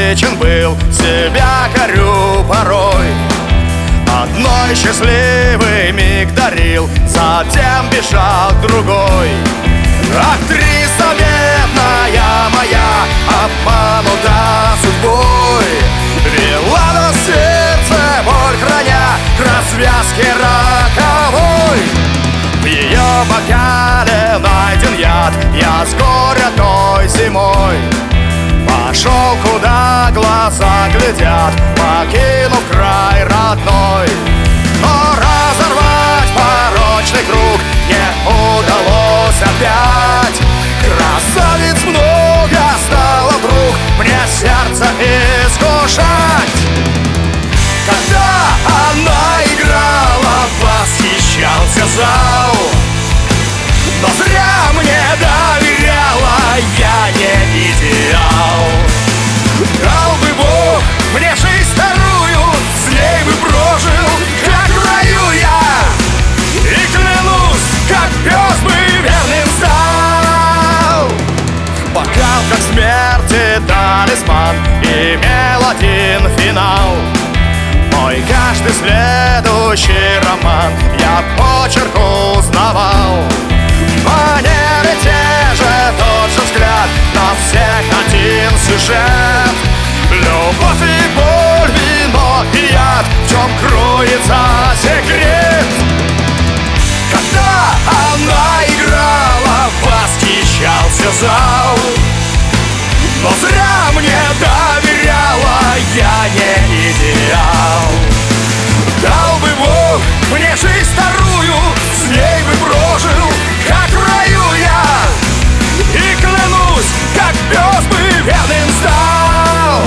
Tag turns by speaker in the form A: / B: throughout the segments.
A: эгоистичен был, себя корю порой. Одной счастливый миг дарил, затем бежал к другой. Актриса бедная моя, обманута судьбой, вела на сердце боль храня к развязке роковой. В ее бокале найден яд, я с горя той зимой пошел, куда глаза глядят, покинув край родной. Но разорвать порочный круг не удалось опять. Красавиц много стало вдруг мне сердце искушать. Когда она играла, восхищался зал, но зря мне доверяла, я не идеал. Дал бы Бог мне жизнь вторую, с ней бы прожил, как в раю я, и клянусь, как пес бы верным стал. Бокал, как смерти талисман, имел один финал. Мой каждый следующий роман я почерк узнавал. Манеры те же, тот же взгляд, на всех один сюжет. Любовь и боль, вино и яд, в чем кроется секрет. Когда она играла, восхищался зал, но зря мне доверяла, я не идеал. Дал бы Бог мне жизнь вторую, с ней бы прожил, как в раю я, и клянусь, как пес бы верным стал.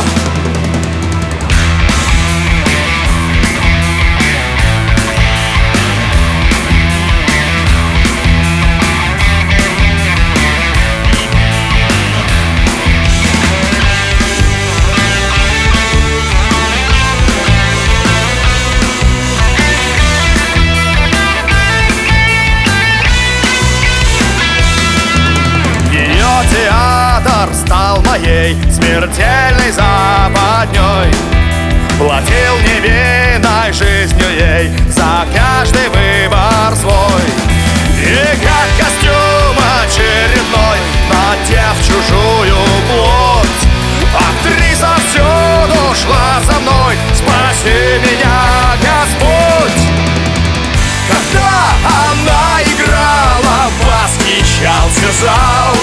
A: Театр стал моей смертельной западней. Платил невинной жизнью ей за каждый выбор свой. И как костюм очередной, надев чужую плоть, актриса всюду шла за мной, спаси меня, Господь. Когда она играла, восхищался зал,